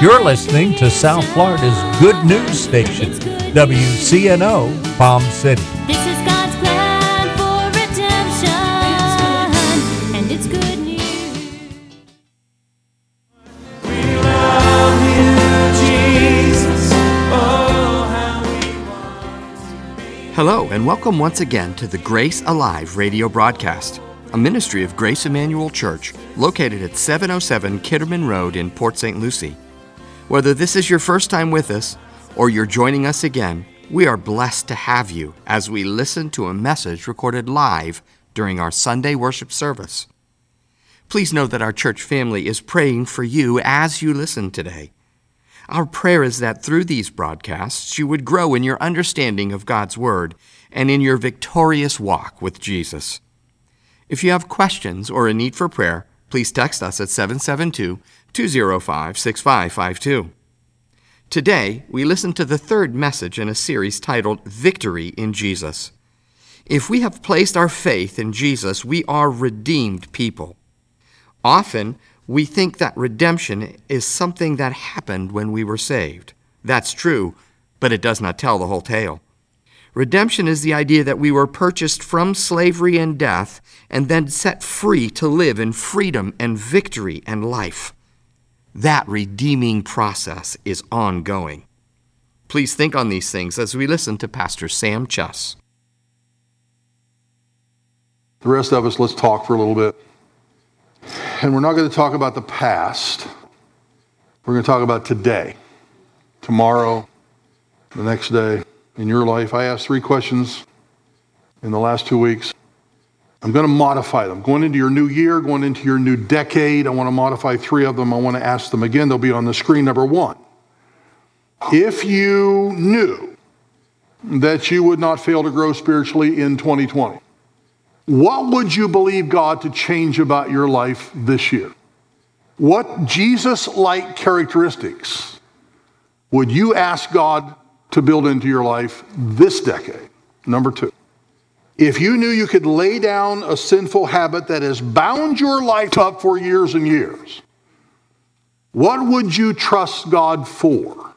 You're listening to South Florida's good news station, WCNO Palm City. This is God's plan for redemption, and it's good news. We love you, Jesus. Oh, how we want to be. Hello, and welcome once again to the Grace Alive radio broadcast, a ministry of Grace Emmanuel Church located at 707 Kitterman Road in Port St. Lucie. Whether this is your first time with us or you're joining us again, we are blessed to have you as we listen to a message recorded live during our Sunday worship service. Please know that our church family is praying for you as you listen today. Our prayer is that through these broadcasts, you would grow in your understanding of God's Word and in your victorious walk with Jesus. If you have questions or a need for prayer, please text us at 772-205-6552. Today, we listen to the third message in a series titled Victory in Jesus. If we have placed our faith in Jesus, we are redeemed people. Often, we think that redemption is something that happened when we were saved. That's true, but it does not tell the whole tale. Redemption is the idea that we were purchased from slavery and death and then set free to live in freedom and victory and life. That redeeming process is ongoing. Please think on these things as we listen to Pastor Sam Chuss. The rest of us, let's talk for a little bit. And we're not going to talk about the past. We're going to talk about today, tomorrow, the next day. In your life, I asked 3 questions in the last 2 weeks. I'm going to modify them. Going into your new year, going into your new decade, I want to modify 3 of them. I want to ask them again. They'll be on the screen. Number 1, if you knew that you would not fail to grow spiritually in 2020, what would you believe God to change about your life this year? What Jesus-like characteristics would you ask God to build into your life this decade? Number 2, if you knew you could lay down a sinful habit that has bound your life up for years and years, what would you trust God for?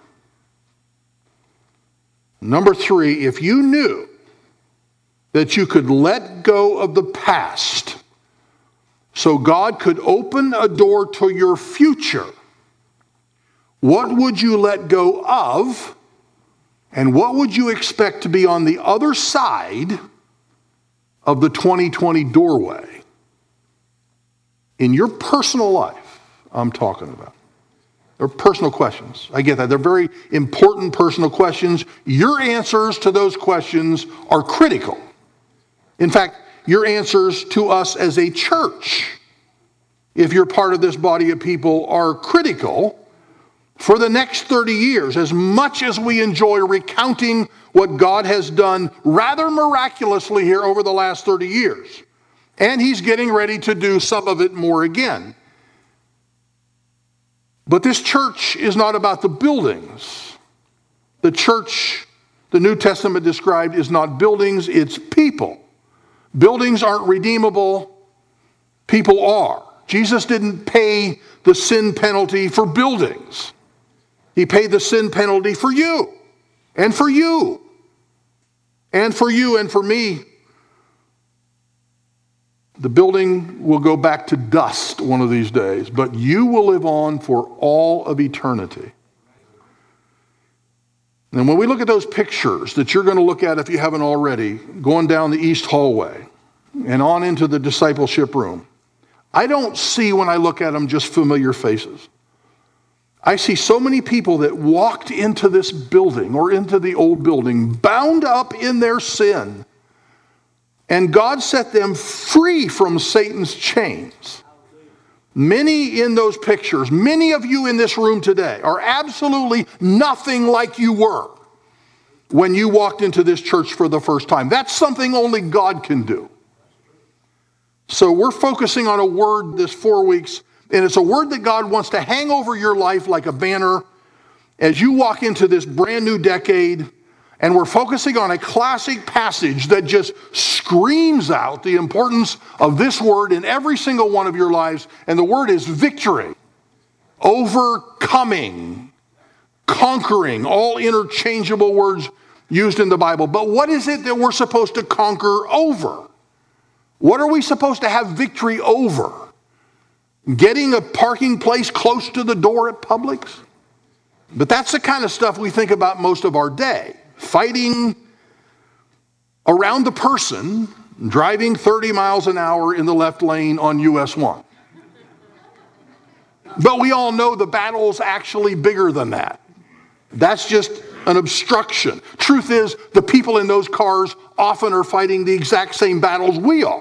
Number 3, if you knew that you could let go of the past so God could open a door to your future, what would you let go of? And what would you expect to be on the other side of the 2020 doorway? In your personal life, I'm talking about. They're personal questions. I get that. They're very important personal questions. Your answers to those questions are critical. In fact, your answers to us as a church, if you're part of this body of people, are critical for the next 30 years. As much as we enjoy recounting what God has done rather miraculously here over the last 30 years, and He's getting ready to do some of it more again. But this church is not about the buildings. The church, the New Testament described, is not buildings, it's people. Buildings aren't redeemable, people are. Jesus didn't pay the sin penalty for buildings. He paid the sin penalty for you, and for you, and for you, and for me. The building will go back to dust one of these days, but you will live on for all of eternity. And when we look at those pictures that you're going to look at if you haven't already, going down the east hallway and on into the discipleship room, I don't see when I look at them just familiar faces. I see so many people that walked into this building or into the old building bound up in their sin, and God set them free from Satan's chains. Many in those pictures, many of you in this room today are absolutely nothing like you were when you walked into this church for the first time. That's something only God can do. So we're focusing on a word this 4 weeks, and it's a word that God wants to hang over your life like a banner as you walk into this brand new decade. And we're focusing on a classic passage that just screams out the importance of this word in every single one of your lives. And the word is victory. Overcome. overcoming, conquering, all interchangeable words used in the Bible. But what is it that we're supposed to conquer over? What are we supposed to have victory over? Getting a parking place close to the door at Publix? But that's the kind of stuff we think about most of our day. Fighting around the person, driving 30 miles an hour in the left lane on US 1. But we all know the battle's actually bigger than that. That's just an obstruction. Truth is, the people in those cars often are fighting the exact same battles we are,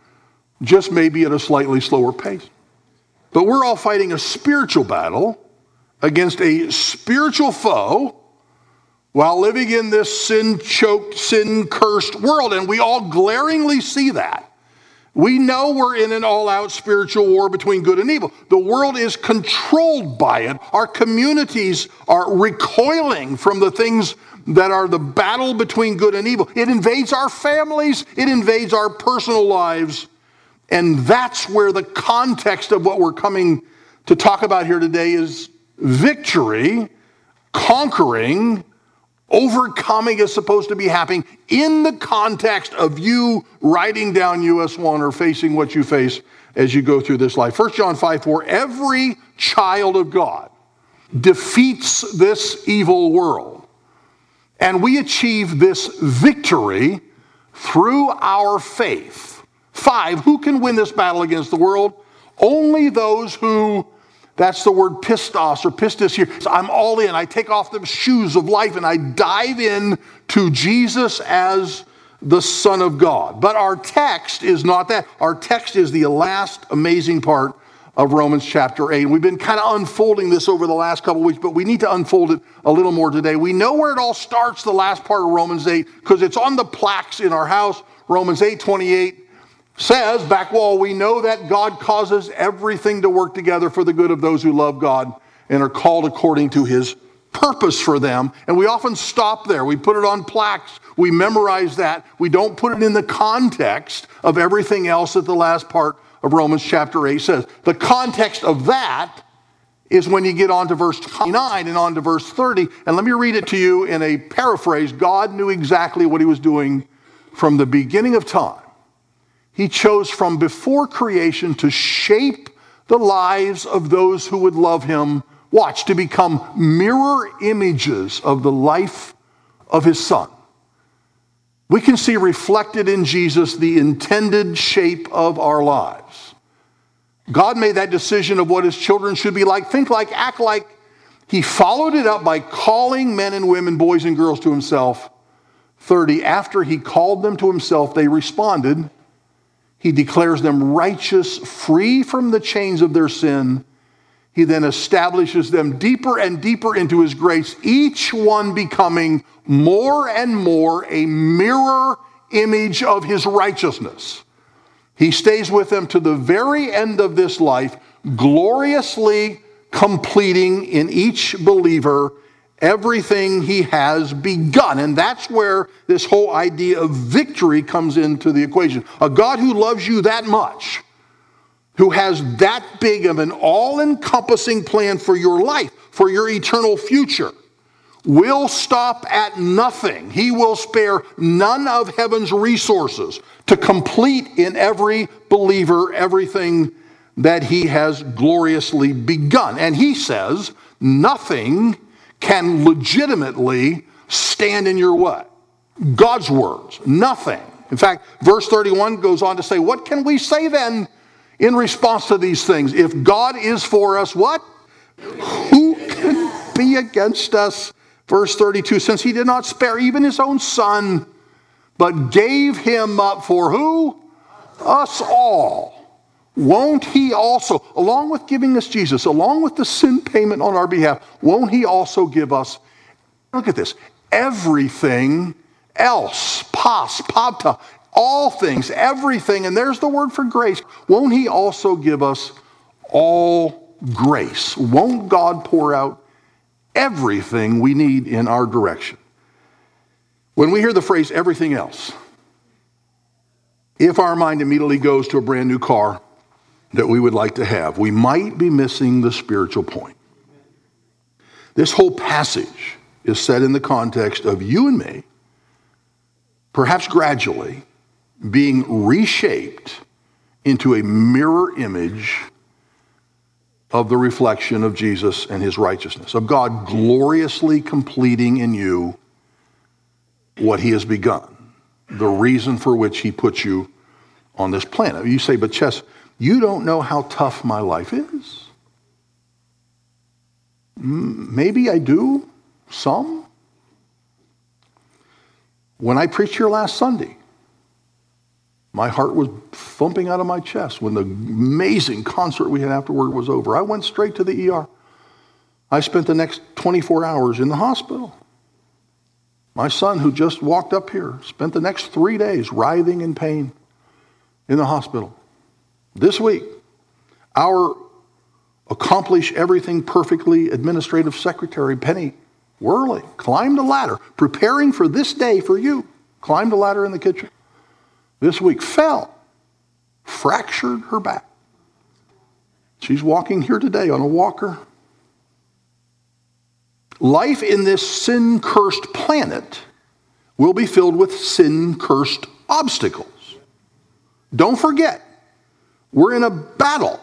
just maybe at a slightly slower pace. But we're all fighting a spiritual battle against a spiritual foe while living in this sin-choked, sin-cursed world, and we all glaringly see that. We know we're in an all-out spiritual war between good and evil. The world is controlled by it. Our communities are recoiling from the things that are the battle between good and evil. It invades our families. It invades our personal lives. And that's where the context of what we're coming to talk about here today is victory, conquering, overcoming is supposed to be happening in the context of you writing down US 1 or facing what you face as you go through this life. 1 John 5:4, every child of God defeats this evil world. And we achieve this victory through our faith. 5, who can win this battle against the world? Only those who, that's the word pistos or pistis here. So I'm all in. I take off the shoes of life and I dive in to Jesus as the Son of God. But our text is not that. Our text is the last amazing part of Romans chapter 8. And we've been kind of unfolding this over the last couple of weeks, but we need to unfold it a little more today. We know where it all starts, the last part of Romans 8, because it's on the plaques in our house. Romans 8:28 says, back wall, we know that God causes everything to work together for the good of those who love God and are called according to his purpose for them. And we often stop there. We put it on plaques. We memorize that. We don't put it in the context of everything else that the last part of Romans chapter 8 says. The context of that is when you get on to verse 29 and on to verse 30. And let me read it to you in a paraphrase. God knew exactly what he was doing from the beginning of time. He chose from before creation to shape the lives of those who would love him. Watch, to become mirror images of the life of his Son. We can see reflected in Jesus the intended shape of our lives. God made that decision of what his children should be like, think like, act like. He followed it up by calling men and women, boys and girls to himself. 30, after he called them to himself, they responded. He declares them righteous, free from the chains of their sin. He then establishes them deeper and deeper into his grace, each one becoming more and more a mirror image of his righteousness. He stays with them to the very end of this life, gloriously completing in each believer everything he has begun. And that's where this whole idea of victory comes into the equation. A God who loves you that much, who has that big of an all-encompassing plan for your life, for your eternal future, will stop at nothing. He will spare none of heaven's resources to complete in every believer everything that he has gloriously begun. And he says nothing can legitimately stand in your way. God's words, nothing. In fact, verse 31 goes on to say, what can we say then in response to these things? If God is for us, what? Who can be against us? Verse 32, since he did not spare even his own Son, but gave him up for who? Us all. Won't he also, along with giving us Jesus, along with the sin payment on our behalf, won't he also give us, look at this, everything else, pas, pata, all things, everything, and there's the word for grace. Won't he also give us all grace? Won't God pour out everything we need in our direction? When we hear the phrase everything else, if our mind immediately goes to a brand new car that we would like to have, we might be missing the spiritual point. This whole passage is set in the context of you and me, perhaps gradually, being reshaped into a mirror image of the reflection of Jesus and his righteousness, of God gloriously completing in you what he has begun, the reason for which he put you on this planet. You say, but Chess, you don't know how tough my life is. Maybe I do, some. When I preached here last Sunday, my heart was thumping out of my chest when the amazing concert we had afterward was over. I went straight to the ER. I spent the next 24 hours in the hospital. My son, who just walked up here, spent the next 3 days writhing in pain in the hospital. This week, our accomplish everything perfectly administrative secretary, Penny Worley, climbed a ladder, preparing for this day for you, climbed a ladder in the kitchen. This week fell, fractured her back. She's walking here today on a walker. Life in this sin-cursed planet will be filled with sin-cursed obstacles. Don't forget, we're in a battle.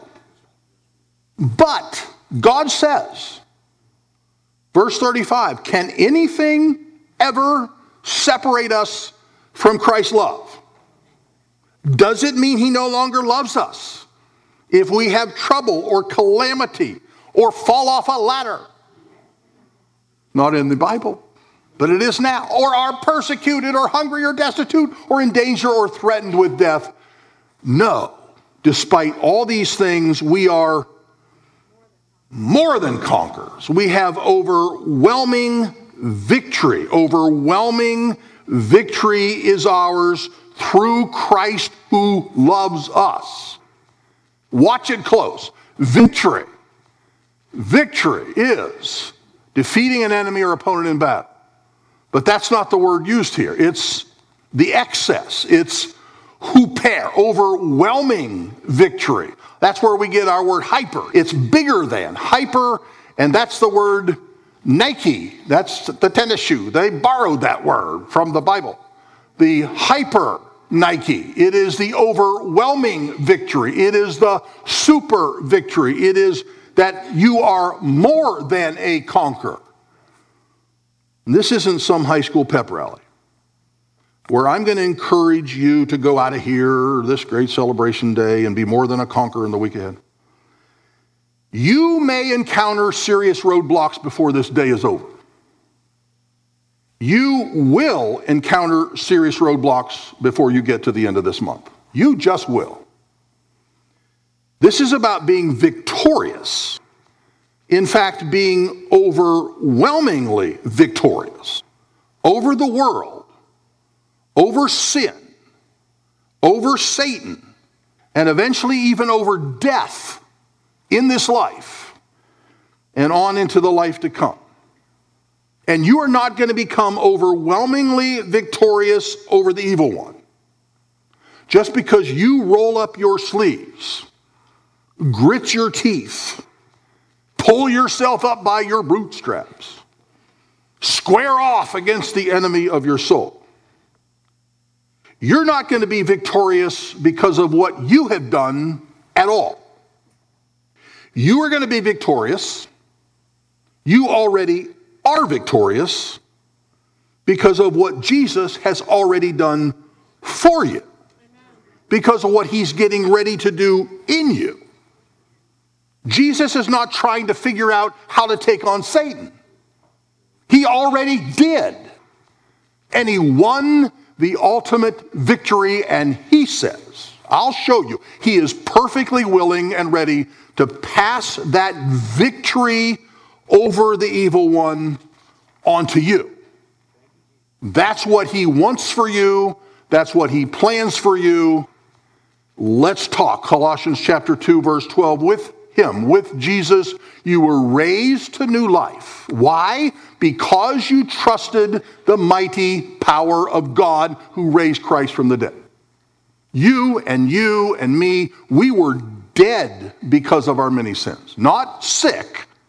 But God says, verse 35, can anything ever separate us from Christ's love? Does it mean he no longer loves us if we have trouble or calamity or fall off a ladder? Not in the Bible, but it is now. Or are persecuted or hungry or destitute or in danger or threatened with death? No. Despite all these things, we are more than conquerors. We have overwhelming victory. Overwhelming victory is ours through Christ who loves us. Watch it close. Victory. Victory is defeating an enemy or opponent in battle. But that's not the word used here. It's the excess. It's huper, overwhelming victory. That's where we get our word hyper. It's bigger than. Hyper, and that's the word Nike. That's the tennis shoe. They borrowed that word from the Bible. The hyper Nike. It is the overwhelming victory. It is the super victory. It is that you are more than a conqueror. And this isn't some high school pep rally where I'm going to encourage you to go out of here this great celebration day and be more than a conqueror in the week ahead. You may encounter serious roadblocks before this day is over. You will encounter serious roadblocks before you get to the end of this month. You just will. This is about being victorious. In fact, being overwhelmingly victorious over the world, over sin, over Satan, and eventually even over death in this life and on into the life to come. And you are not going to become overwhelmingly victorious over the evil one just because you roll up your sleeves, grit your teeth, pull yourself up by your bootstraps, square off against the enemy of your soul. You're not going to be victorious because of what you have done at all. You are going to be victorious. You already are victorious because of what Jesus has already done for you. Because of what he's getting ready to do in you. Jesus is not trying to figure out how to take on Satan. He already did. And he won the ultimate victory, and he says, I'll show you. He is perfectly willing and ready to pass that victory over the evil one onto you. That's what he wants for you. That's what he plans for you. Let's talk. Colossians chapter 2, verse 12. With him, with Jesus, you were raised to new life. Why? Because you trusted the mighty power of God who raised Christ from the dead. You and me, we were dead because of our many sins. Not sick.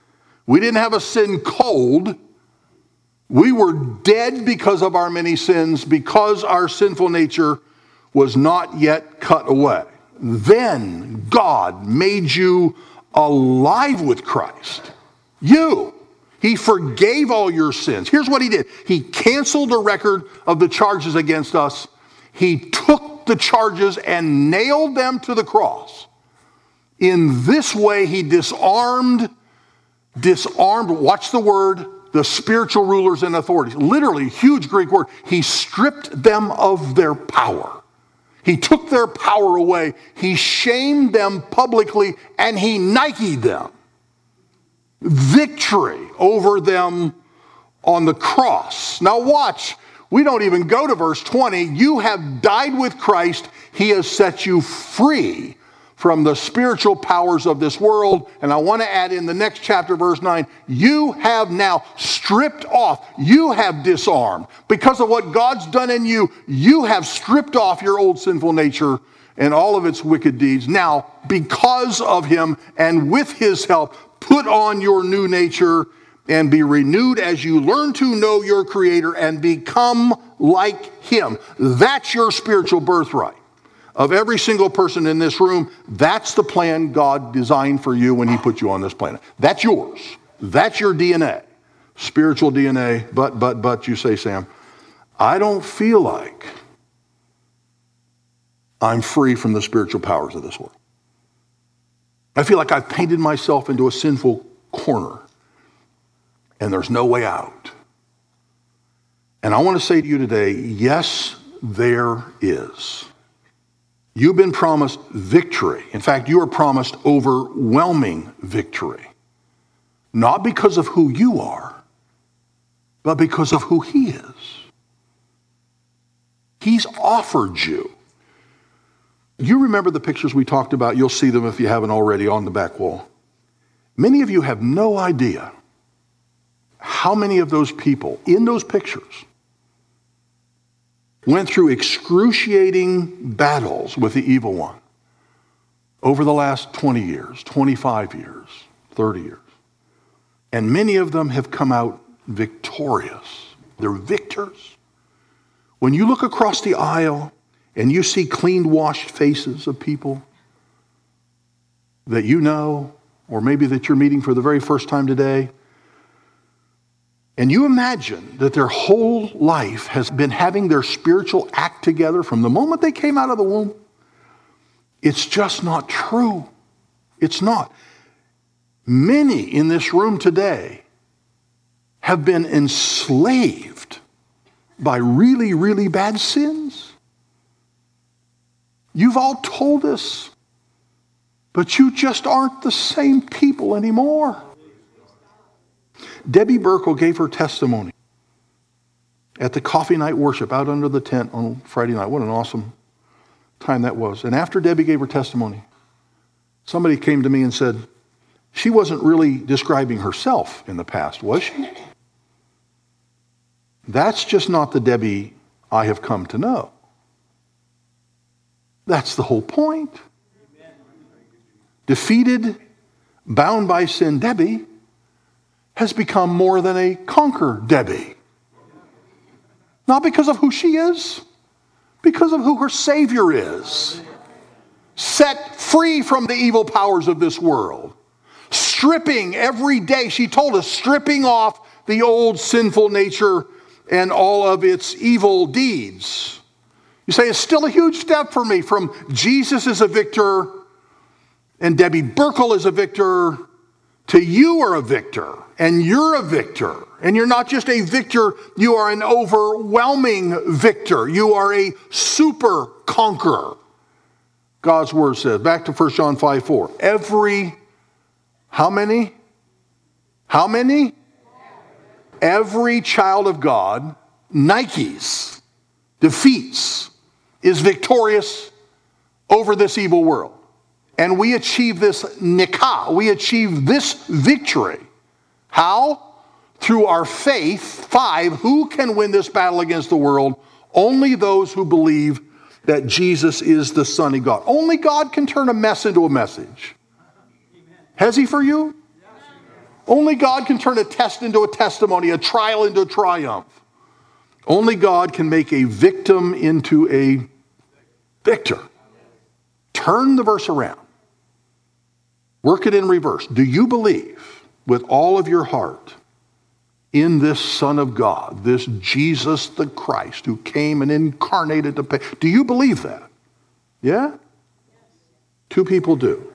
We didn't have a sin cold. We were dead because of our many sins, because our sinful nature was not yet cut away. Then God made you alive with Christ. He forgave all your sins. Here's what he did. He canceled the record of the charges against us. He took the charges and nailed them to the cross. In this way, he disarmed, watch the word, the spiritual rulers and authorities. Literally, huge Greek word. He stripped them of their power. He took their power away. He shamed them publicly, and he Nike'd them. Victory over them on the cross. Now watch. We don't even go to verse 20. You have died with Christ. He has set you free from the spiritual powers of this world. And I want to add in the next chapter, verse 9, you have now stripped off, you have disarmed. Because of what God's done in you, you have stripped off your old sinful nature and all of its wicked deeds. Now, because of him and with his help, put on your new nature and be renewed as you learn to know your Creator and become like him. That's your spiritual birthright. Of every single person in this room, that's the plan God designed for you when he put you on this planet. That's yours. That's your DNA. Spiritual DNA. But, you say, Sam, I don't feel like I'm free from the spiritual powers of this world. I feel like I've painted myself into a sinful corner and there's no way out. And I want to say to you today, yes, there is. You've been promised victory. In fact, you are promised overwhelming victory. Not because of who you are, but because of who he is. He's offered you. You remember the pictures we talked about? You'll see them if you haven't already on the back wall. Many of you have no idea how many of those people in those pictures went through excruciating battles with the evil one over the last 20 years, 25 years, 30 years. And many of them have come out victorious. They're victors. When you look across the aisle and you see clean washed faces of people that you know, or maybe that you're meeting for the very first time today, and you imagine that their whole life has been having their spiritual act together from the moment they came out of the womb, it's just not true. It's not. Many in this room today have been enslaved by really, really bad sins. You've all told us, but you just aren't the same people anymore. Debbie Burkle gave her testimony at the coffee night worship out under the tent on Friday night. What an awesome time that was. And after Debbie gave her testimony, somebody came to me and said, she wasn't really describing herself in the past, was she? That's just not the Debbie I have come to know. That's the whole point. Defeated, bound by sin Debbie has become more than a conquer Debbie. Not because of who she is, because of who her Savior is. Set free from the evil powers of this world. Stripping every day, she told us, stripping off the old sinful nature and all of its evil deeds. You say, it's still a huge step for me from Jesus as a victor and Debbie Burkle as a victor to you are a victor, and you're a victor. And you're not just a victor, you are an overwhelming victor. You are a super conqueror. God's word says, back to 1 John 5:4. Every, how many? How many? Every child of God Nikes, defeats, is victorious over this evil world. And we achieve this nikah. We achieve this victory. How? Through our faith. 5, who can win this battle against the world? Only those who believe that Jesus is the Son of God. Only God can turn a mess into a message. Has he for you? Only God can turn a test into a testimony, a trial into a triumph. Only God can make a victim into a victor. Turn the verse around. Work it in reverse. Do you believe with all of your heart in this Son of God, this Jesus the Christ who came and incarnated to pay? Do you believe that? Yeah? 2 people do.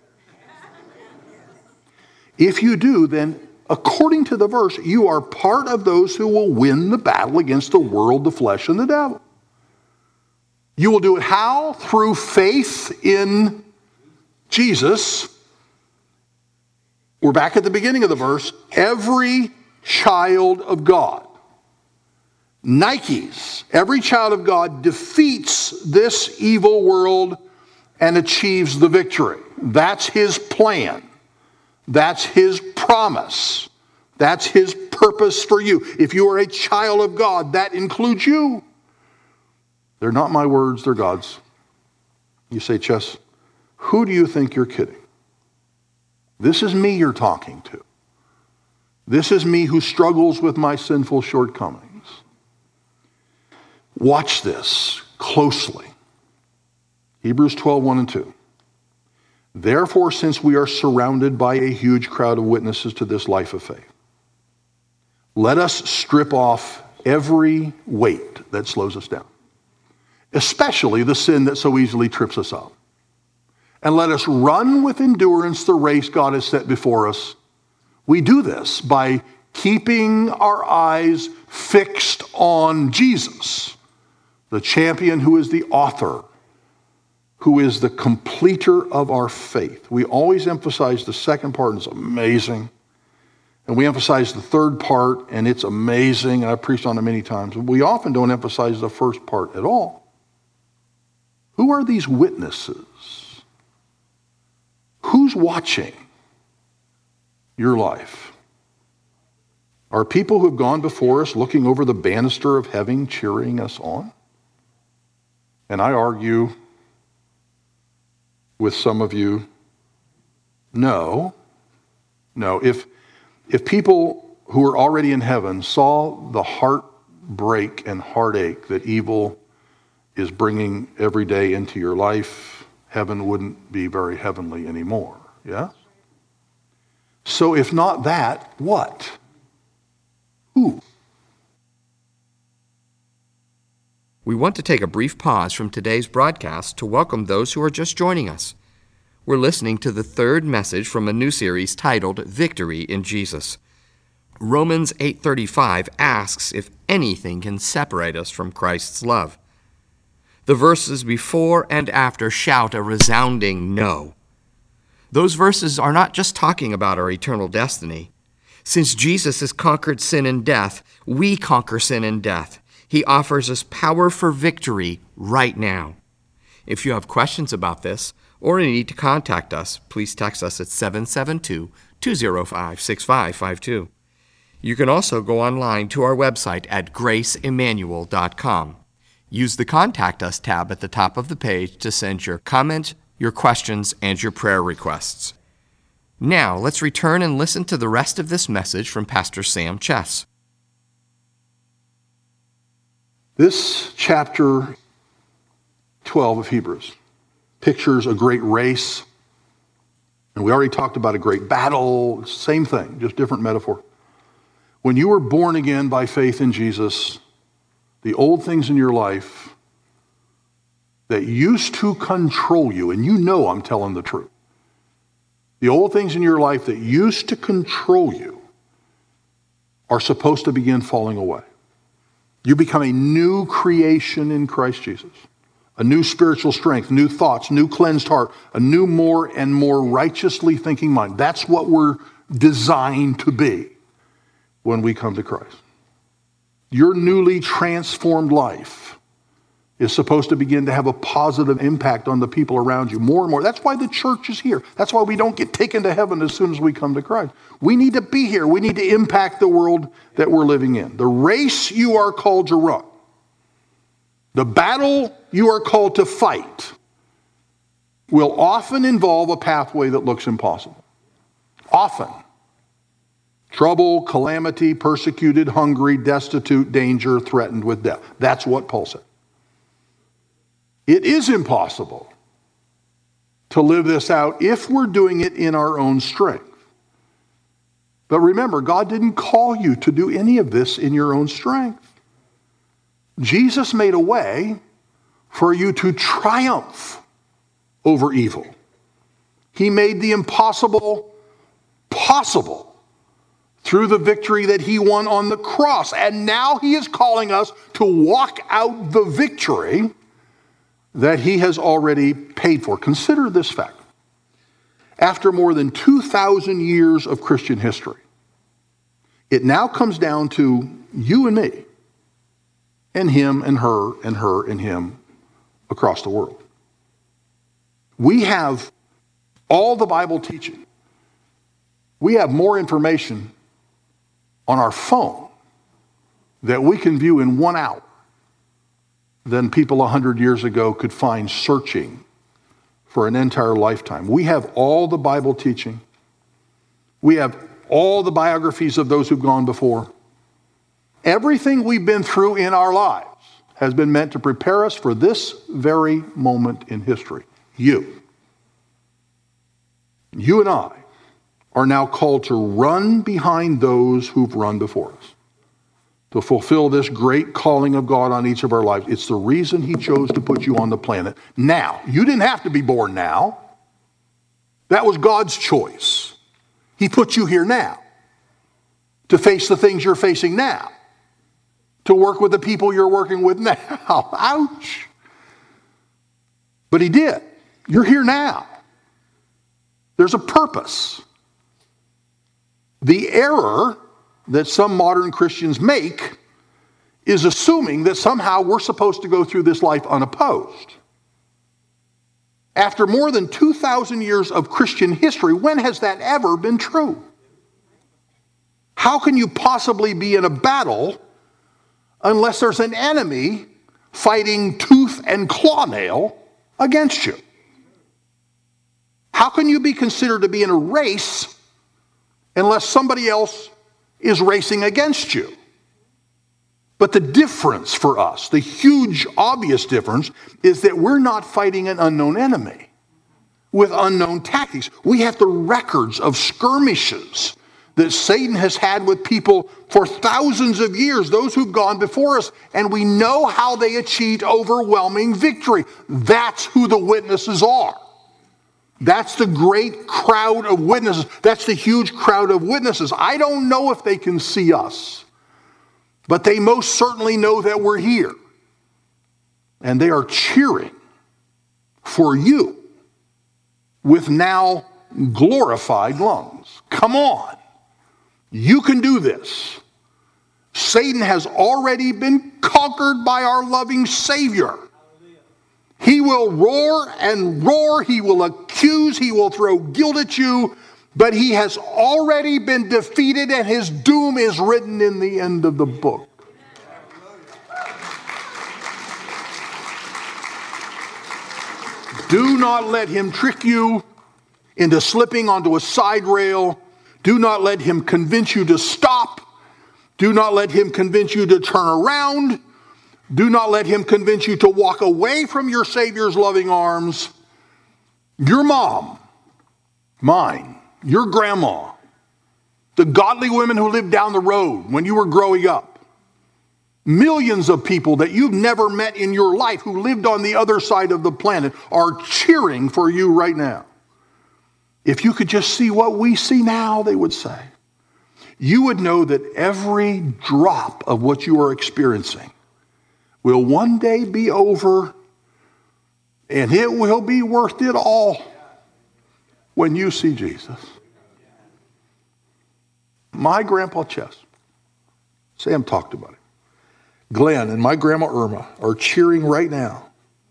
If you do, then according to the verse, you are part of those who will win the battle against the world, the flesh, and the devil. You will do it how? Through faith in Jesus. We're back at the beginning of the verse. Every child of God, Nikes, every child of God defeats this evil world and achieves the victory. That's his plan. That's his promise. That's his purpose for you. If you are a child of God, that includes you. They're not my words, they're God's. You say, Chess, who do you think you're kidding? This is me you're talking to. This is me who struggles with my sinful shortcomings. Watch this closely. Hebrews 12:1 and 2. Therefore, since we are surrounded by a huge crowd of witnesses to this life of faith, let us strip off every weight that slows us down, especially the sin that so easily trips us up. And let us run with endurance the race God has set before us. We do this by keeping our eyes fixed on Jesus, the champion who is the author, who is the completer of our faith. We always emphasize the second part, and it's amazing. And we emphasize the third part, and it's amazing. And I've preached on it many times. We often don't emphasize the first part at all. Who are these witnesses? Who's watching your life? Are people who have gone before us looking over the banister of heaven cheering us on? And I argue with some of you, no. If people who are already in heaven saw the heartbreak and heartache that evil is bringing every day into your life, heaven wouldn't be very heavenly anymore, yeah? So if not that, what? Who? We want to take a brief pause from today's broadcast to welcome those who are just joining us. We're listening to the third message from a new series titled Victory in Jesus. Romans 8:35 asks if anything can separate us from Christ's love. The verses before and after shout a resounding no. Those verses are not just talking about our eternal destiny. Since Jesus has conquered sin and death, we conquer sin and death. He offers us power for victory right now. If you have questions about this or need to contact us, please text us at 772-205-6552. You can also go online to our website at graceemmanuel.com. Use the Contact Us tab at the top of the page to send your comments, your questions, and your prayer requests. Now, let's return and listen to the rest of this message from Pastor Sam Chess. This chapter 12 of Hebrews pictures a great race. And we already talked about a great battle. Same thing, just different metaphor. When you were born again by faith in Jesus, the old things in your life that used to control you, and you know I'm telling the truth, the old things in your life that used to control you are supposed to begin falling away. You become a new creation in Christ Jesus. A new spiritual strength, new thoughts, new cleansed heart, a new more and more righteously thinking mind. That's what we're designed to be when we come to Christ. Your newly transformed life is supposed to begin to have a positive impact on the people around you more and more. That's why the church is here. That's why we don't get taken to heaven as soon as we come to Christ. We need to be here. We need to impact the world that we're living in. The race you are called to run, the battle you are called to fight, will often involve a pathway that looks impossible. Often. Trouble, calamity, persecuted, hungry, destitute, danger, threatened with death. That's what Paul said. It is impossible to live this out if we're doing it in our own strength. But remember, God didn't call you to do any of this in your own strength. Jesus made a way for you to triumph over evil. He made the impossible possible through the victory that he won on the cross. And now he is calling us to walk out the victory that he has already paid for. Consider this fact. After more than 2,000 years of Christian history, it now comes down to you and me, and him and her and her and him across the world. We have all the Bible teaching. We have more information on our phone that we can view in 1 hour than people 100 years ago could find searching for an entire lifetime. We have all the Bible teaching. We have all the biographies of those who've gone before. Everything we've been through in our lives has been meant to prepare us for this very moment in history. You and I are now called to run behind those who've run before us, to fulfill this great calling of God on each of our lives. It's the reason he chose to put you on the planet. Now, you didn't have to be born now. That was God's choice. He put you here now to face the things you're facing now, to work with the people you're working with now. Ouch. But he did. You're here now. There's a purpose. The error that some modern Christians make is assuming that somehow we're supposed to go through this life unopposed. After more than 2,000 years of Christian history, when has that ever been true? How can you possibly be in a battle unless there's an enemy fighting tooth and claw nail against you? How can you be considered to be in a race unless somebody else is racing against you? But the difference for us, the huge obvious difference, is that we're not fighting an unknown enemy with unknown tactics. We have the records of skirmishes that Satan has had with people for thousands of years, those who've gone before us, and we know how they achieved overwhelming victory. That's who the witnesses are. That's the great crowd of witnesses. That's the huge crowd of witnesses. I don't know if they can see us, but they most certainly know that we're here. And they are cheering for you with now glorified lungs. Come on. You can do this. Satan has already been conquered by our loving Savior. He will roar and roar. He will accuse. He will throw guilt at you. But he has already been defeated, and his doom is written in the end of the book. Do not let him trick you into slipping onto a side rail. Do not let him convince you to stop. Do not let him convince you to turn around. Do not let him convince you to walk away from your Savior's loving arms. Your mom, mine, your grandma, the godly women who lived down the road when you were growing up, millions of people that you've never met in your life who lived on the other side of the planet are cheering for you right now. If you could just see what we see now, they would say, you would know that every drop of what you are experiencing will one day be over, and it will be worth it all when you see Jesus. My grandpa Chess, Sam talked about it, Glenn and my grandma Irma are cheering right now.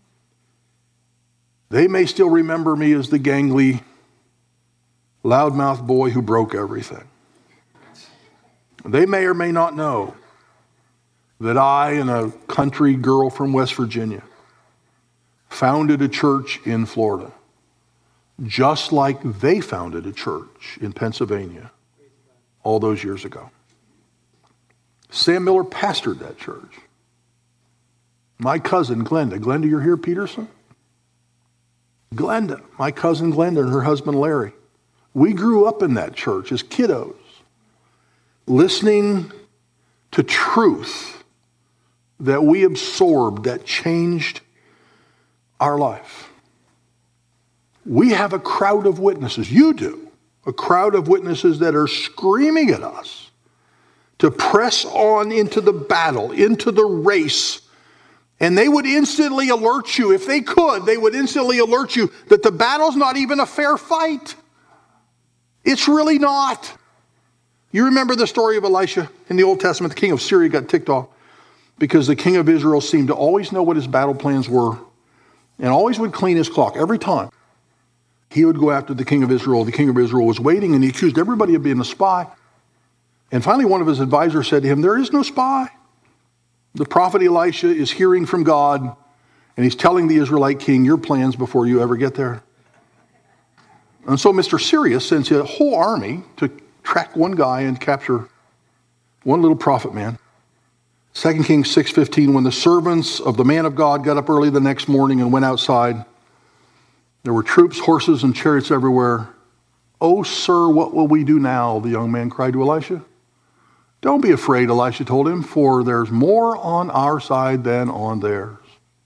They may still remember me as the gangly, loudmouth boy who broke everything. They may or may not know that I and a country girl from West Virginia founded a church in Florida, just like they founded a church in Pennsylvania all those years ago. Sam Miller pastored that church. My cousin, Glenda. Glenda, you're here, Peterson? Glenda, my cousin Glenda and her husband Larry. We grew up in that church as kiddos, listening to truth that we absorbed that changed our life. We have a crowd of witnesses. You do. A crowd of witnesses that are screaming at us to press on into the battle, into the race. And they would instantly alert you, if they could, they would instantly alert you that the battle's not even a fair fight. It's really not. You remember the story of Elisha in the Old Testament? The king of Syria got ticked off because the king of Israel seemed to always know what his battle plans were and always would clean his clock every time. He would go after the king of Israel. The king of Israel was waiting, and he accused everybody of being a spy. And finally, one of his advisors said to him, there is no spy. The prophet Elisha is hearing from God, and he's telling the Israelite king your plans before you ever get there. And so Mr. Syria sends a whole army to track one guy and capture one little prophet man. 2 Kings 6:15, when the servants of the man of God got up early the next morning and went outside, there were troops, horses, and chariots everywhere. Oh, sir, what will we do now? The young man cried to Elisha. Don't be afraid, Elisha told him, for there's more on our side than on theirs.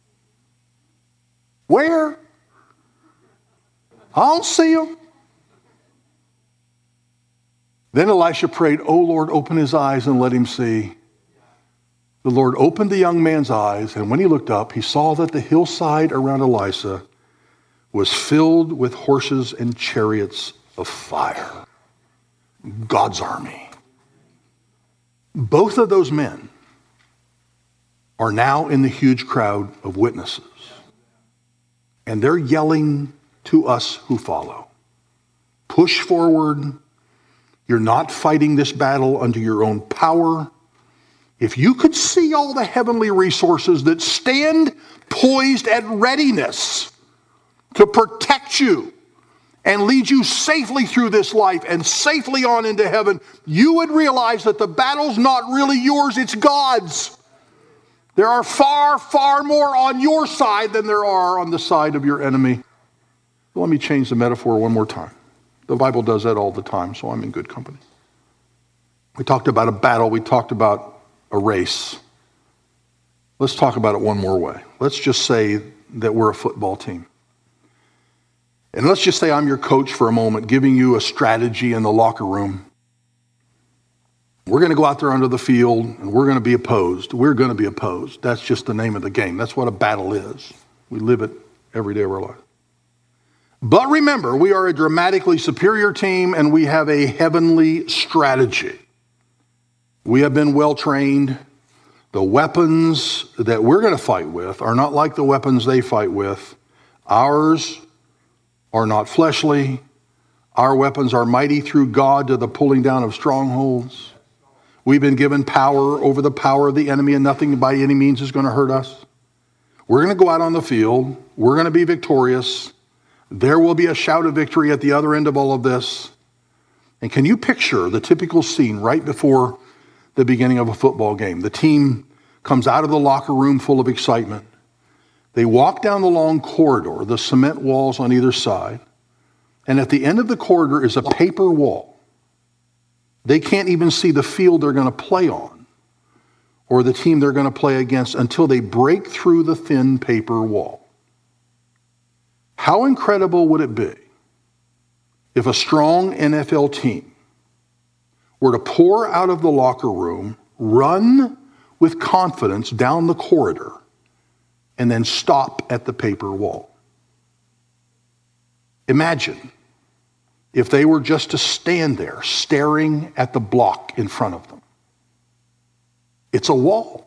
Where? I don't see them. Then Elisha prayed, oh Lord, open his eyes and let him see. The Lord opened the young man's eyes, and when he looked up, he saw that the hillside around Elisha was filled with horses and chariots of fire. God's army. Both of those men are now in the huge crowd of witnesses. And they're yelling to us who follow. Push forward. You're not fighting this battle under your own power. If you could see all the heavenly resources that stand poised at readiness to protect you and lead you safely through this life and safely on into heaven, you would realize that the battle's not really yours, it's God's. There are far, far more on your side than there are on the side of your enemy. Let me change the metaphor one more time. The Bible does that all the time, so I'm in good company. We talked about a battle. We talked about a race. Let's talk about it one more way. Let's just say that we're a football team. And let's just say I'm your coach for a moment, giving you a strategy in the locker room. We're going to go out there onto the field, and we're going to be opposed. We're going to be opposed. That's just the name of the game. That's what a battle is. We live it every day of our life. But remember, we are a dramatically superior team, and we have a heavenly strategy. We have been well trained. The weapons that we're going to fight with are not like the weapons they fight with. Ours are not fleshly. Our weapons are mighty through God to the pulling down of strongholds. We've been given power over the power of the enemy, and nothing by any means is going to hurt us. We're going to go out on the field. We're going to be victorious. There will be a shout of victory at the other end of all of this. And can you picture the typical scene right before the beginning of a football game? The team comes out of the locker room full of excitement. They walk down the long corridor, the cement walls on either side, and at the end of the corridor is a paper wall. They can't even see the field they're going to play on or the team they're going to play against until they break through the thin paper wall. How incredible would it be if a strong NFL team were to pour out of the locker room, run with confidence down the corridor, and then stop at the paper wall? Imagine if they were just to stand there staring at the block in front of them. It's a wall.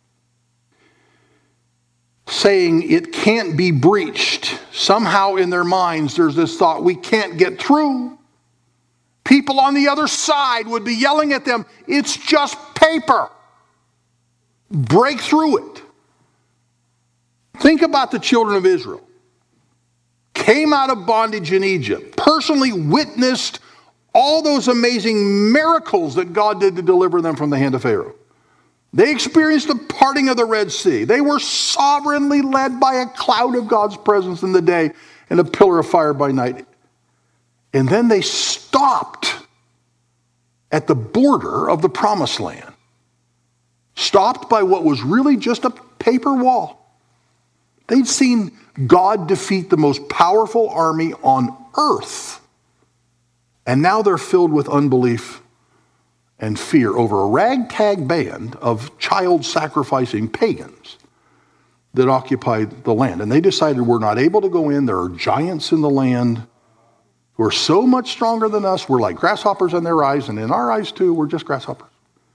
Saying it can't be breached. Somehow in their minds there's this thought, we can't get through. People on the other side would be yelling at them, it's just paper. Break through it. Think about the children of Israel. Came out of bondage in Egypt, personally witnessed all those amazing miracles that God did to deliver them from the hand of Pharaoh. They experienced the parting of the Red Sea. They were sovereignly led by a cloud of God's presence in the day and a pillar of fire by night. And then they stopped at the border of the promised land. Stopped by what was really just a paper wall. They'd seen God defeat the most powerful army on earth. And now they're filled with unbelief and fear over a ragtag band of child-sacrificing pagans that occupied the land. And they decided, we're not able to go in. There are giants in the land who are so much stronger than us. We're like grasshoppers in their eyes, and in our eyes too, we're just grasshoppers.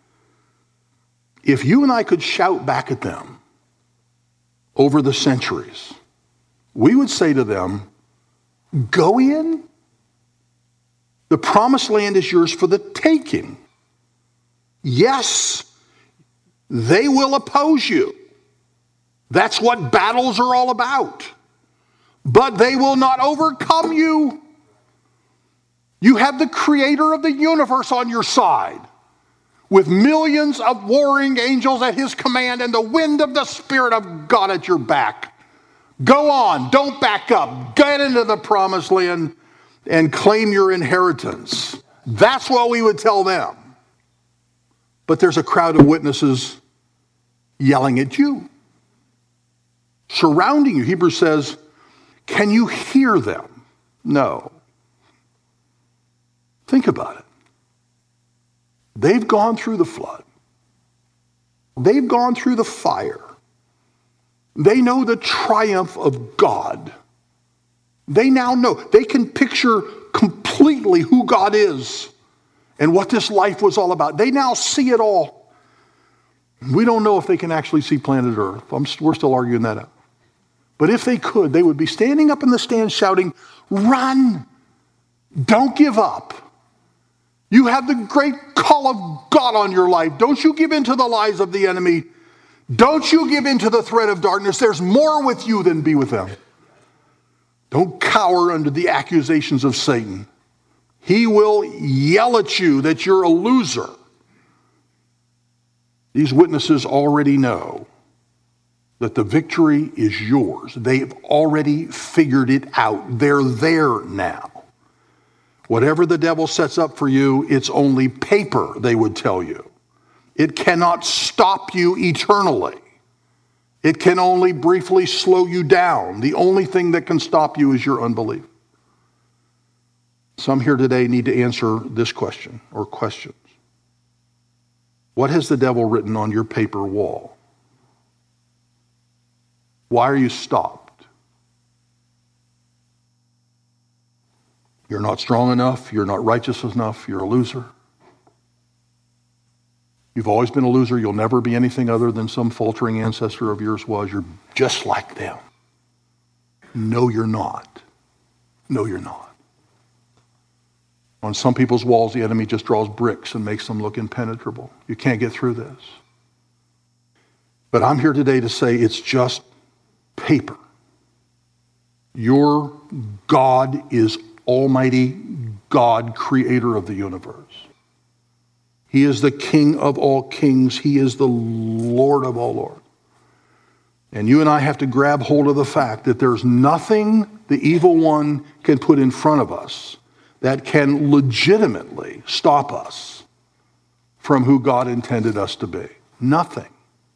If you and I could shout back at them over the centuries, we would say to them, go in. The promised land is yours for the taking. Yes, they will oppose you. That's what battles are all about. But they will not overcome you. You have the creator of the universe on your side, with millions of warring angels at his command and the wind of the Spirit of God at your back. Go on, don't back up. Get into the promised land and claim your inheritance. That's what we would tell them. But there's a crowd of witnesses yelling at you, surrounding you. Hebrews says, can you hear them? No. Think about it. They've gone through the flood. They've gone through the fire. They know the triumph of God. They now know. They can picture completely who God is and what this life was all about. They now see it all. We don't know if they can actually see planet Earth. We're still arguing that out. But if they could, they would be standing up in the stands shouting, run! Don't give up. You have the great call of God on your life. Don't you give in to the lies of the enemy. Don't you give in to the threat of darkness. There's more with you than be with them. Don't cower under the accusations of Satan. He will yell at you that you're a loser. These witnesses already know that the victory is yours. They've already figured it out. They're there now. Whatever the devil sets up for you, it's only paper, they would tell you. It cannot stop you eternally. It can only briefly slow you down. The only thing that can stop you is your unbelief. Some here today need to answer this question or questions. What has the devil written on your paper wall? Why are you stopped? You're not strong enough. You're not righteous enough. You're a loser. You've always been a loser. You'll never be anything other than some faltering ancestor of yours was. You're just like them. No, you're not. No, you're not. On some people's walls, the enemy just draws bricks and makes them look impenetrable. You can't get through this. But I'm here today to say it's just paper. Your God is Almighty God, creator of the universe. He is the King of all kings. He is the Lord of all lords. And you and I have to grab hold of the fact that there's nothing the evil one can put in front of us that can legitimately stop us from who God intended us to be. Nothing.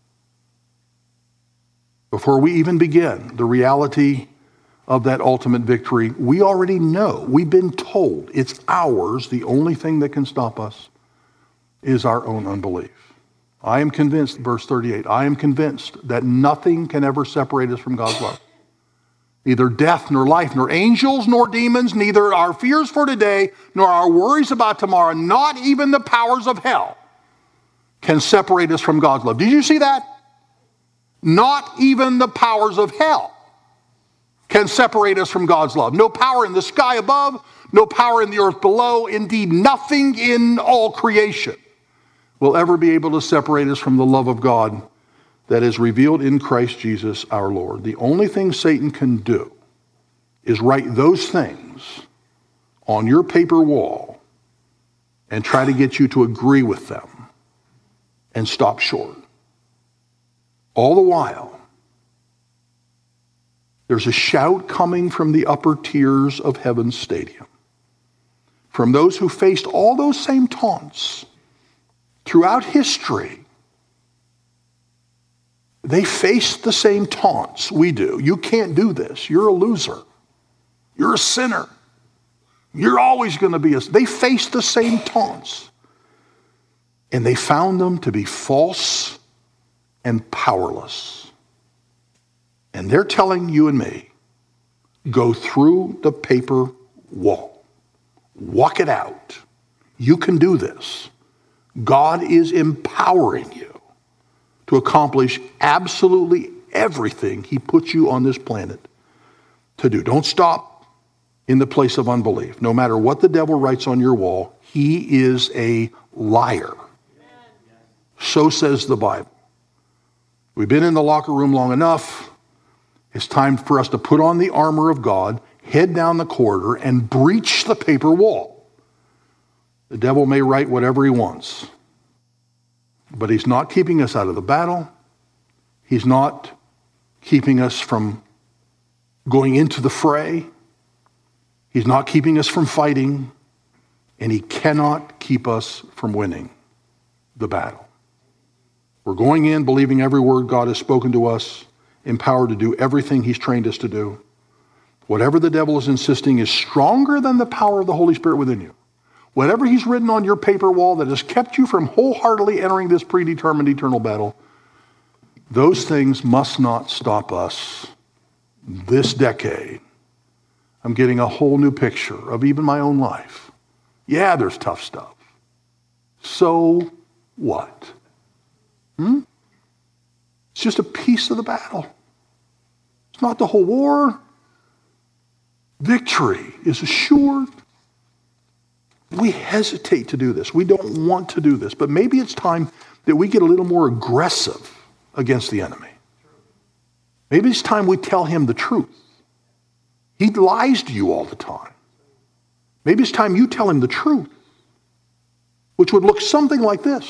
Before we even begin the reality of that ultimate victory, we already know, we've been told it's ours. The only thing that can stop us is our own unbelief. I am convinced, verse 38, I am convinced that nothing can ever separate us from God's love. Neither death, nor life, nor angels, nor demons, neither our fears for today, nor our worries about tomorrow, not even the powers of hell can separate us from God's love. Did you see that? Not even the powers of hell can separate us from God's love. No power in the sky above, no power in the earth below, indeed nothing in all creation will ever be able to separate us from the love of God that is revealed in Christ Jesus our Lord. The only thing Satan can do is write those things on your paper wall and try to get you to agree with them and stop short. All the while, there's a shout coming from the upper tiers of heaven's stadium, from those who faced all those same taunts throughout history. They faced the same taunts we do. You can't do this. You're a loser. You're a sinner. You're always going to be a... They faced the same taunts. And they found them to be false and powerless. And they're telling you and me, go through the paper wall. Walk it out. You can do this. God is empowering you to accomplish absolutely everything he put you on this planet to do. Don't stop in the place of unbelief. No matter what the devil writes on your wall, he is a liar. So says the Bible. We've been in the locker room long enough. It's time for us to put on the armor of God, head down the corridor, and breach the paper wall. The devil may write whatever he wants, but he's not keeping us out of the battle. He's not keeping us from going into the fray. He's not keeping us from fighting, and he cannot keep us from winning the battle. We're going in believing every word God has spoken to us, empowered to do everything he's trained us to do. Whatever the devil is insisting is stronger than the power of the Holy Spirit within you. Whatever he's written on your paper wall that has kept you from wholeheartedly entering this predetermined eternal battle, those things must not stop us this decade. I'm getting a whole new picture of even my own life. Yeah, there's tough stuff. So what? It's just a piece of the battle. It's not the whole war. Victory is assured. We hesitate to do this. We don't want to do this. But maybe it's time that we get a little more aggressive against the enemy. Maybe it's time we tell him the truth. He lies to you all the time. Maybe it's time you tell him the truth, which would look something like this.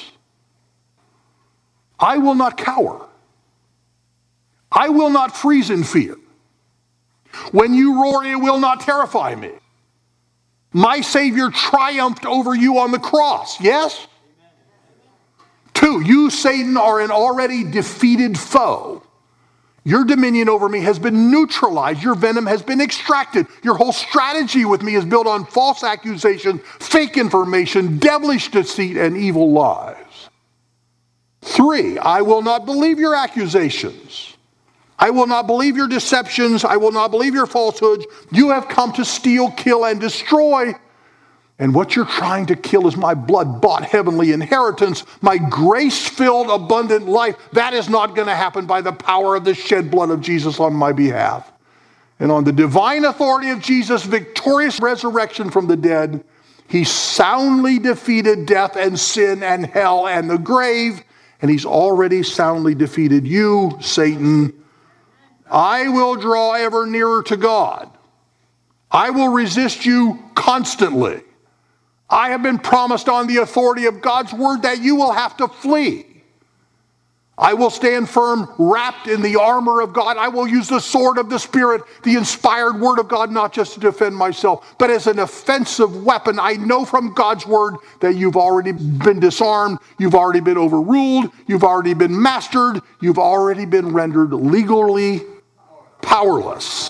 I will not cower. I will not freeze in fear. When you roar, it will not terrify me. My Savior triumphed over you on the cross, yes? 2, you, Satan, are an already defeated foe. Your dominion over me has been neutralized. Your venom has been extracted. Your whole strategy with me is built on false accusation, fake information, devilish deceit, and evil lies. 3, I will not believe your accusations. I will not believe your deceptions. I will not believe your falsehoods. You have come to steal, kill, and destroy. And what you're trying to kill is my blood-bought heavenly inheritance, my grace-filled, abundant life. That is not going to happen by the power of the shed blood of Jesus on my behalf. And on the divine authority of Jesus' victorious resurrection from the dead, he soundly defeated death and sin and hell and the grave. And he's already soundly defeated you, Satan. I will draw ever nearer to God. I will resist you constantly. I have been promised on the authority of God's word that you will have to flee. I will stand firm, wrapped in the armor of God. I will use the sword of the Spirit, the inspired word of God, not just to defend myself, but as an offensive weapon. I know from God's word that you've already been disarmed, you've already been overruled, you've already been mastered, you've already been rendered legally powerless.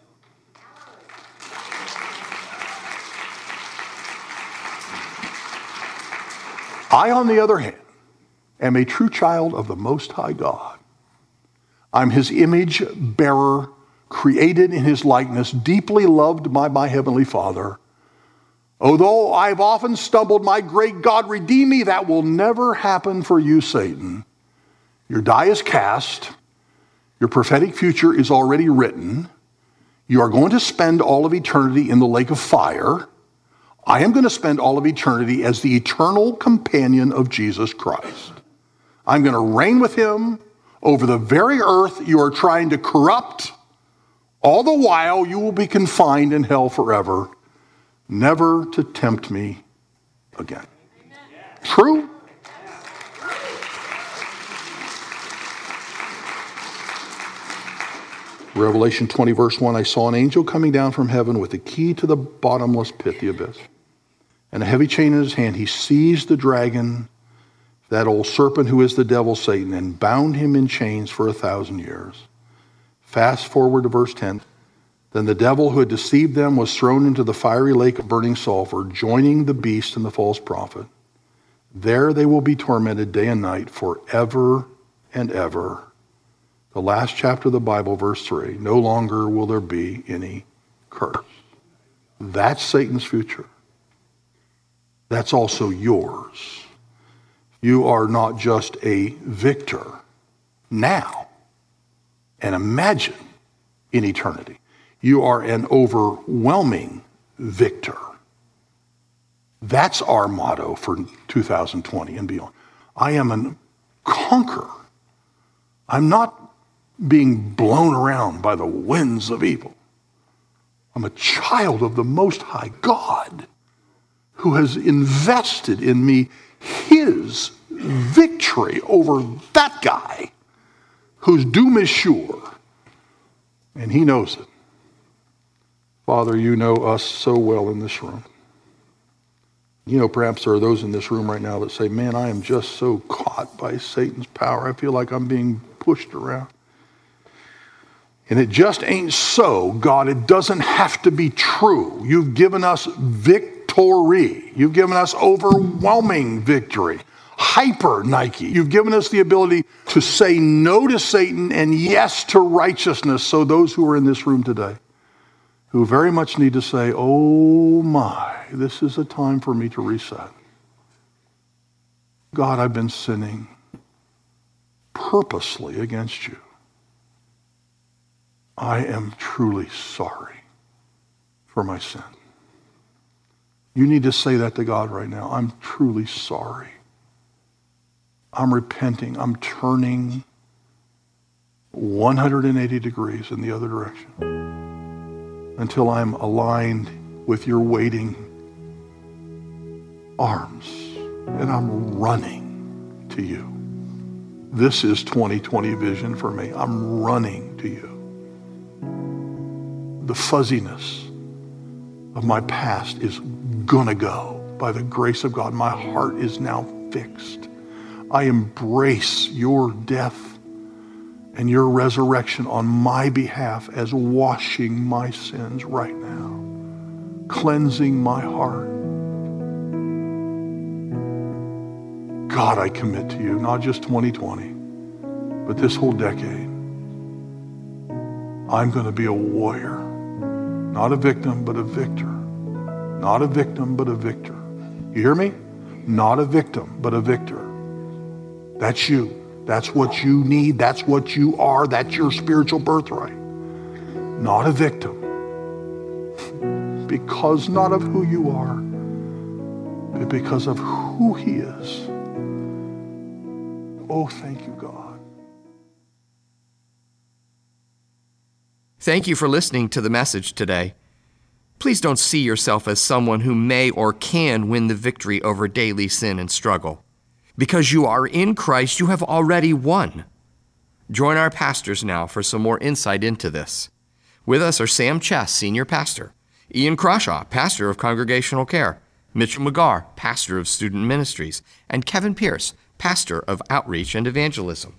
I, on the other hand, am a true child of the Most High God. I'm his image bearer, created in his likeness, deeply loved by my heavenly Father. Although I've often stumbled, my great God redeem me. That will never happen for you, Satan. Your die is cast. Your prophetic future is already written. You are going to spend all of eternity in the lake of fire. I am going to spend all of eternity as the eternal companion of Jesus Christ. I'm going to reign with him over the very earth you are trying to corrupt. All the while you will be confined in hell forever, never to tempt me again. True? Revelation 20, verse 1, I saw an angel coming down from heaven with a key to the bottomless pit, the abyss, and a heavy chain in his hand. He seized the dragon, that old serpent who is the devil, Satan, and bound him in chains for 1,000 years. Fast forward to verse 10. Then the devil who had deceived them was thrown into the fiery lake of burning sulfur, joining the beast and the false prophet. There they will be tormented day and night forever and ever. The last chapter of the Bible, verse 3, no longer will there be any curse. That's Satan's future. That's also yours. You are not just a victor now, and imagine in eternity. You are an overwhelming victor. That's our motto for 2020 and beyond. I am a conqueror. I'm not being blown around by the winds of evil. I'm a child of the Most High God who has invested in me his victory over that guy whose doom is sure, and he knows it. Father, you know us so well in this room. You know, perhaps there are those in this room right now that say, man, I am just so caught by Satan's power. I feel like I'm being pushed around. And it just ain't so, God. It doesn't have to be true. You've given us victory. You've given us overwhelming victory. Hyper Nike. You've given us the ability to say no to Satan and yes to righteousness. So those who are in this room today, who very much need to say, oh my, this is a time for me to reset. God, I've been sinning purposely against you. I am truly sorry for my sin. You need to say that to God right now. I'm truly sorry. I'm repenting. I'm turning 180 degrees in the other direction until I'm aligned with your waiting arms and I'm running to you. This is 2020 vision for me. I'm running to you. The fuzziness of my past is gonna go by the grace of God. My heart is now fixed. I embrace your death and your resurrection on my behalf as washing my sins right now, cleansing my heart. God, I commit to you, not just 2020, but this whole decade. I'm going to be a warrior, not a victim, but a victor. Not a victim, but a victor. You hear me? Not a victim, but a victor. That's you. That's what you need. That's what you are. That's your spiritual birthright. Not a victim. Because not of who you are, but because of who he is. Oh, thank you, God. Thank you for listening to the message today. Please don't see yourself as someone who may or can win the victory over daily sin and struggle. Because you are in Christ, you have already won. Join our pastors now for some more insight into this. With us are Sam Chess, Senior Pastor, Ian Crawshaw, Pastor of Congregational Care, Mitchell McGarr, Pastor of Student Ministries, and Kevin Pierce, Pastor of Outreach and Evangelism.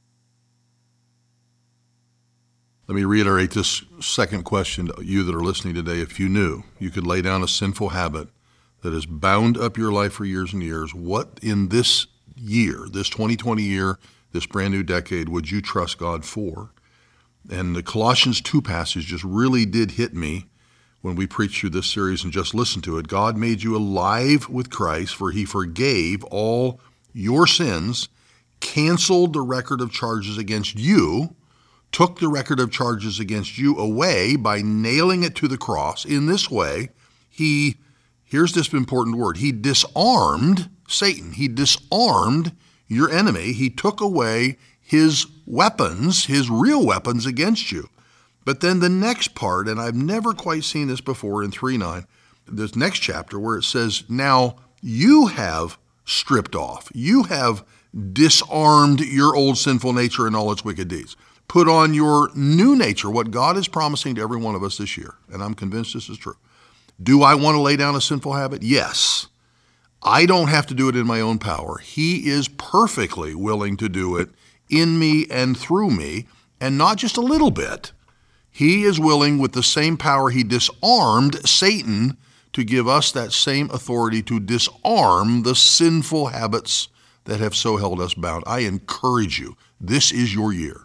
Let me reiterate this second question to you that are listening today. If you knew you could lay down a sinful habit that has bound up your life for years and years, what in this year, this 2020 year, this brand new decade, would you trust God for? And the Colossians 2 passage just really did hit me when we preached through this series and just listened to it. God made you alive with Christ, for he forgave all your sins, canceled the record of charges against you, took the record of charges against you away by nailing it to the cross. In this way, here's this important word, he disarmed Satan. He disarmed your enemy. He took away his weapons, his real weapons against you. But then the next part, and I've never quite seen this before in 3:9, this next chapter where it says, now you have stripped off. You have disarmed your old sinful nature and all its wicked deeds. Put on your new nature, what God is promising to every one of us this year, and I'm convinced this is true. Do I want to lay down a sinful habit? Yes. I don't have to do it in my own power. He is perfectly willing to do it in me and through me, and not just a little bit. He is willing, with the same power he disarmed Satan, to give us that same authority to disarm the sinful habits that have so held us bound. I encourage you, this is your year.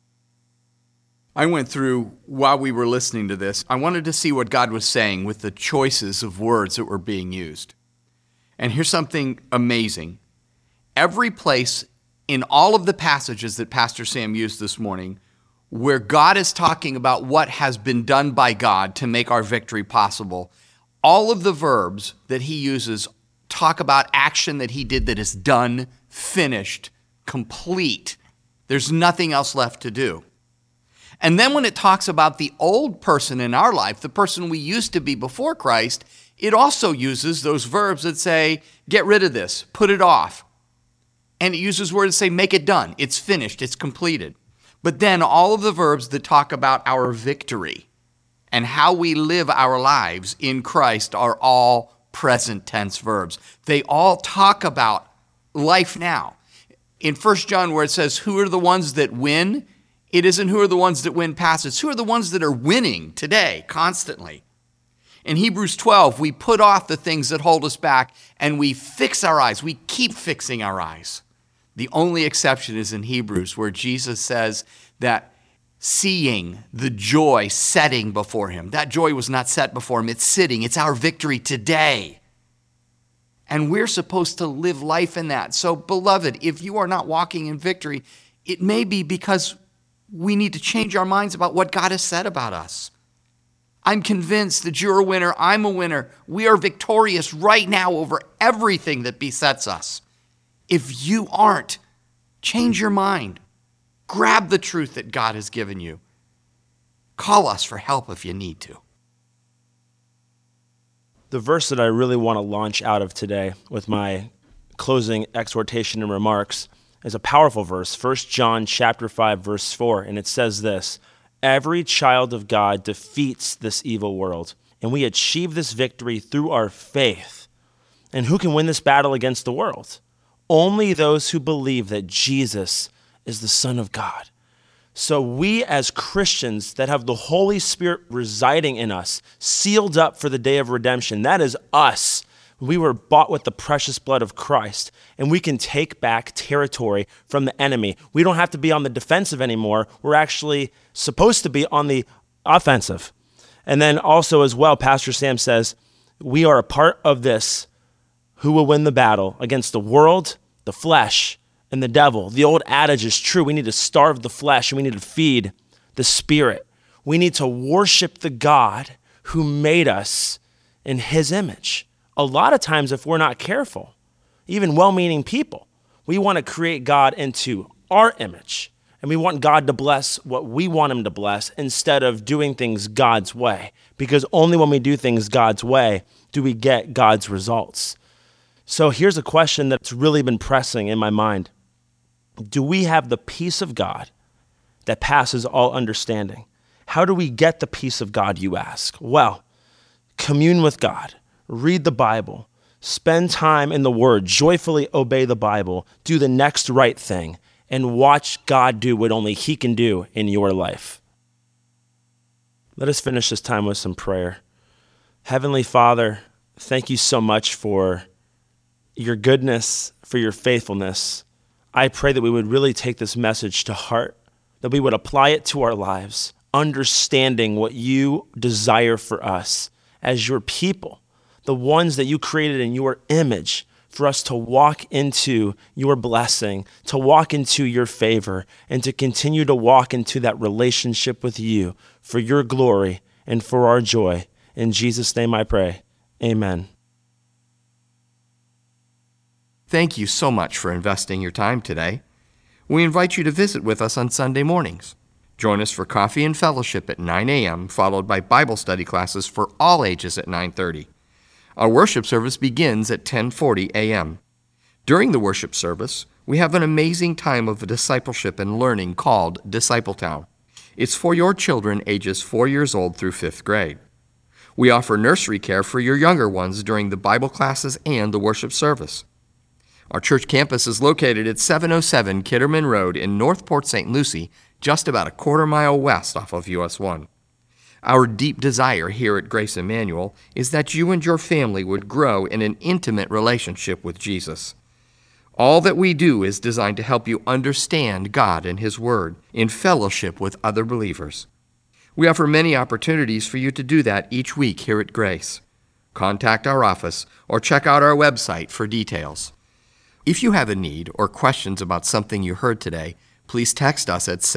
I went through, while we were listening to this, I wanted to see what God was saying with the choices of words that were being used. And here's something amazing. Every place in all of the passages that Pastor Sam used this morning where God is talking about what has been done by God to make our victory possible, all of the verbs that he uses talk about action that he did that is done, finished, complete. There's nothing else left to do. And then when it talks about the old person in our life, the person we used to be before Christ, it also uses those verbs that say, get rid of this, put it off. And it uses words that say, make it done, it's finished, it's completed. But then all of the verbs that talk about our victory and how we live our lives in Christ are all present tense verbs. They all talk about life now. In 1 John, where it says, who are the ones that win? It isn't who are the ones that win past. It's who are the ones that are winning today, constantly. In Hebrews 12, we put off the things that hold us back and we fix our eyes. We keep fixing our eyes. The only exception is in Hebrews, where Jesus says that seeing the joy setting before him, that joy was not set before him, it's sitting. It's our victory today. And we're supposed to live life in that. So, beloved, if you are not walking in victory, it may be because we need to change our minds about what God has said about us. I'm convinced that you're a winner. I'm a winner. We are victorious right now over everything that besets us. If you aren't, change your mind. Grab the truth that God has given you. Call us for help if you need to. The verse that I really want to launch out of today with my closing exhortation and remarks is a powerful verse, 1 John chapter 5, verse 4, and it says this: every child of God defeats this evil world, and we achieve this victory through our faith. And who can win this battle against the world? Only those who believe that Jesus is the Son of God. So we as Christians that have the Holy Spirit residing in us, sealed up for the day of redemption, that is us. We were bought with the precious blood of Christ, and we can take back territory from the enemy. We don't have to be on the defensive anymore. We're actually supposed to be on the offensive. And then also as well, Pastor Sam says, we are a part of this. Who will win the battle against the world, the flesh, and the devil? The old adage is true. We need to starve the flesh, and we need to feed the spirit. We need to worship the God who made us in his image. A lot of times, if we're not careful, even well-meaning people, we want to create God into our image, and we want God to bless what we want him to bless instead of doing things God's way, because only when we do things God's way do we get God's results. So here's a question that's really been pressing in my mind. Do we have the peace of God that passes all understanding? How do we get the peace of God, you ask? Well, commune with God. Read the Bible, spend time in the Word, joyfully obey the Bible, do the next right thing, and watch God do what only he can do in your life. Let us finish this time with some prayer. Heavenly Father, thank you so much for your goodness, for your faithfulness. I pray that we would really take this message to heart, that we would apply it to our lives, understanding what you desire for us as your people, the ones that you created in your image, for us to walk into your blessing, to walk into your favor, and to continue to walk into that relationship with you for your glory and for our joy. In Jesus' name I pray, amen. Thank you so much for investing your time today. We invite you to visit with us on Sunday mornings. Join us for coffee and fellowship at 9 a.m., followed by Bible study classes for all ages at 9:30. Our worship service begins at 10:40 a.m. During the worship service, we have an amazing time of discipleship and learning called Discipletown. It's for your children ages 4 years old through 5th grade. We offer nursery care for your younger ones during the Bible classes and the worship service. Our church campus is located at 707 Kitterman Road in North Port St. Lucie, just about a quarter-mile west off of US 1. Our deep desire here at Grace Emmanuel is that you and your family would grow in an intimate relationship with Jesus. All that we do is designed to help you understand God and His Word in fellowship with other believers. We offer many opportunities for you to do that each week here at Grace. Contact our office or check out our website for details. If you have a need or questions about something you heard today, please text us at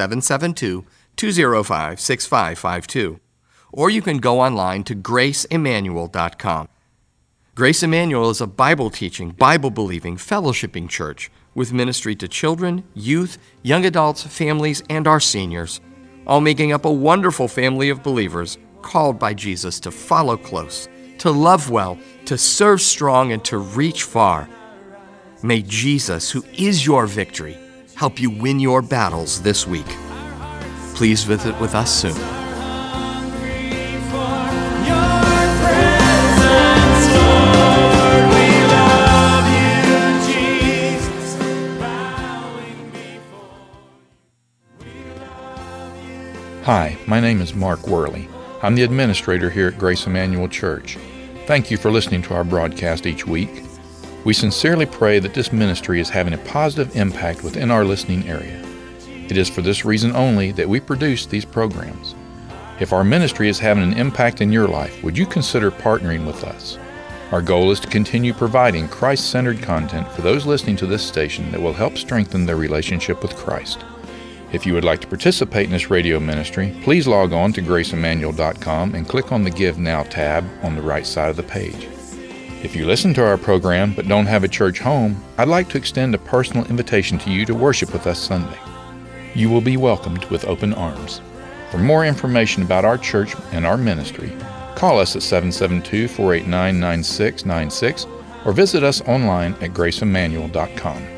772-205-6552, or you can go online to graceemmanuel.com. Grace Emmanuel is a Bible-teaching, Bible-believing, fellowshipping church with ministry to children, youth, young adults, families, and our seniors, all making up a wonderful family of believers called by Jesus to follow close, to love well, to serve strong, and to reach far. May Jesus, who is your victory, help you win your battles this week. Please visit with us soon. Hi, my name is Mark Worley. I'm the administrator here at Grace Emmanuel Church. Thank you for listening to our broadcast each week. We sincerely pray that this ministry is having a positive impact within our listening area. It is for this reason only that we produce these programs. If our ministry is having an impact in your life, would you consider partnering with us? Our goal is to continue providing Christ-centered content for those listening to this station that will help strengthen their relationship with Christ. If you would like to participate in this radio ministry, please log on to graceemmanuel.com and click on the Give Now tab on the right side of the page. If you listen to our program but don't have a church home, I'd like to extend a personal invitation to you to worship with us Sunday. You will be welcomed with open arms. For more information about our church and our ministry, call us at 772-489-9696 or visit us online at graceemmanuel.com.